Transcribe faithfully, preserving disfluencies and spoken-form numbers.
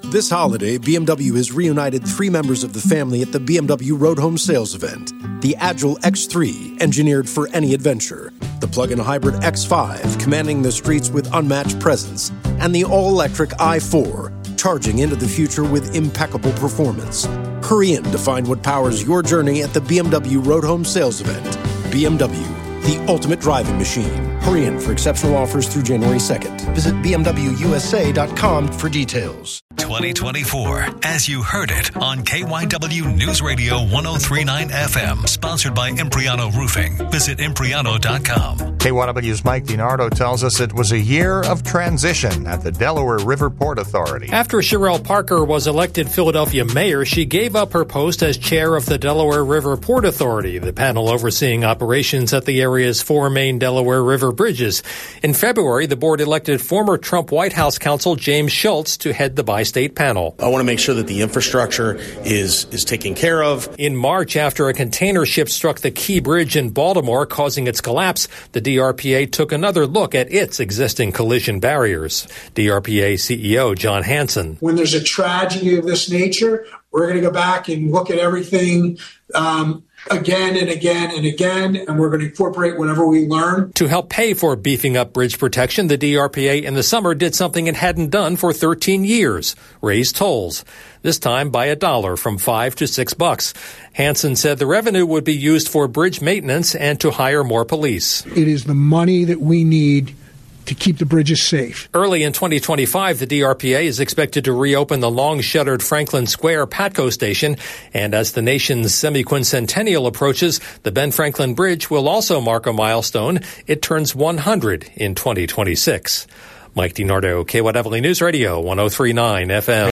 This holiday, B M W has reunited three members of the family at the B M W Road Home Sales event. The Agile X three, engineered for any adventure. The plug-in hybrid X five, commanding the streets with unmatched presence. And the all-electric i four, charging into the future with impeccable performance. Hurry in to find what powers your journey at the B M W Road Home Sales event. B M W, the ultimate driving machine. Hurry in for exceptional offers through January second. Visit B M W U S A dot com for details. twenty twenty-four, as you heard it on K Y W News Radio one oh three point nine F M, sponsored by Impriano Roofing. Visit Impriano dot com. K Y W's Mike DiNardo tells us it was a year of transition at the Delaware River Port Authority. After Sherelle Parker was elected Philadelphia mayor, she gave up her post as chair of the Delaware River Port Authority, the panel overseeing operations at the area's four main Delaware River bridges. In February, the board elected former Trump White House counsel James Schultz to head the bi-state panel. I want to make sure that the infrastructure is is taken care of. In March, after a container ship struck the Key Bridge in Baltimore, causing its collapse, the D R P A took another look at its existing collision barriers. D R P A C E O John Hanson. When there's a tragedy of this nature, we're going to go back and look at everything um, again and again and again, and we're going to incorporate whatever we learn. To help pay for beefing up bridge protection, the D R P A in the summer did something it hadn't done for thirteen years, raise tolls, this time by a dollar from five to six bucks. Hansen said the revenue would be used for bridge maintenance and to hire more police. It is the money that we need to keep the bridges safe. Early in twenty twenty-five, the D R P A is expected to reopen the long-shuttered Franklin Square Patco station, and as the nation's semi-quincentennial approaches, the Ben Franklin Bridge will also mark a milestone. It turns one hundred in twenty twenty-six. Mike DiNardo, K Y W News Radio, one oh three point nine F M.